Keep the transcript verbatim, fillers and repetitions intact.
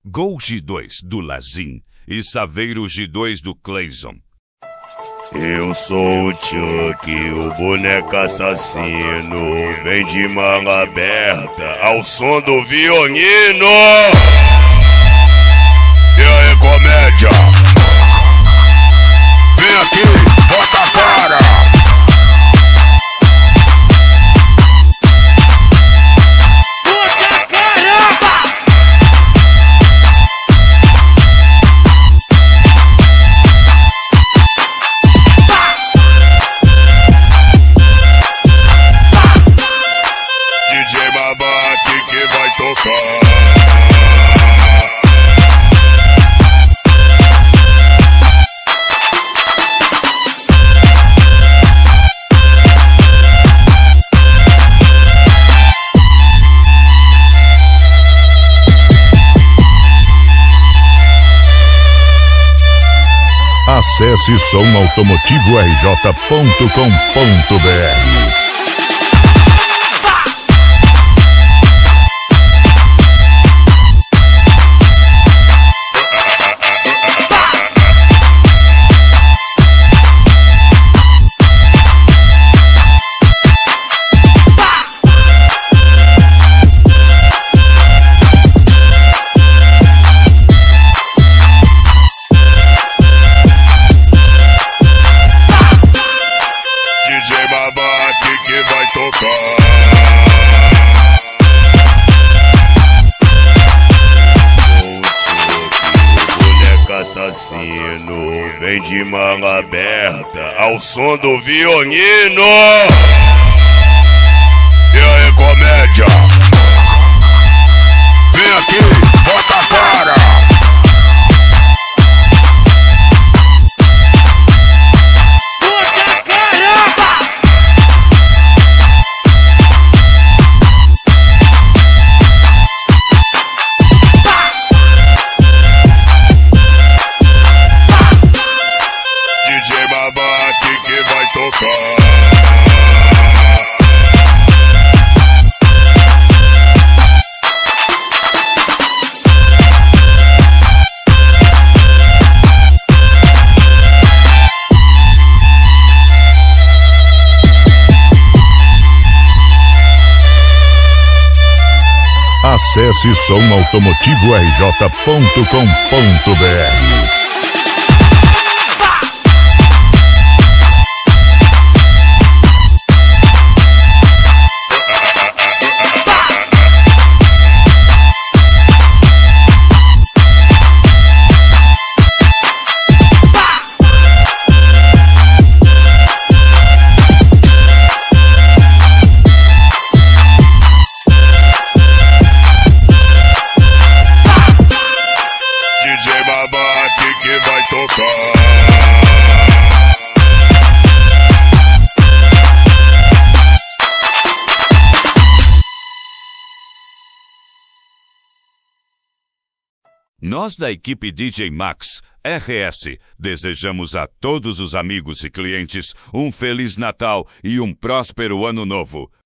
Gol G dois do Lazim e Saveiro G dois do Clayson. Eu sou o Chuck, o boneco assassino, vem de manga aberta ao som do violino. E aí, comédia? Vem aqui, bota a cara. Acesse som automotivo r j ponto com ponto b r. Assassino, vem de manga aberta ao som do violino. E aí, comédia? Vem aqui, bota a cara. Acesse som automotivo r j ponto com ponto b r. Nós da equipe D J Max R S desejamos a todos os amigos e clientes um Feliz Natal e um próspero Ano Novo.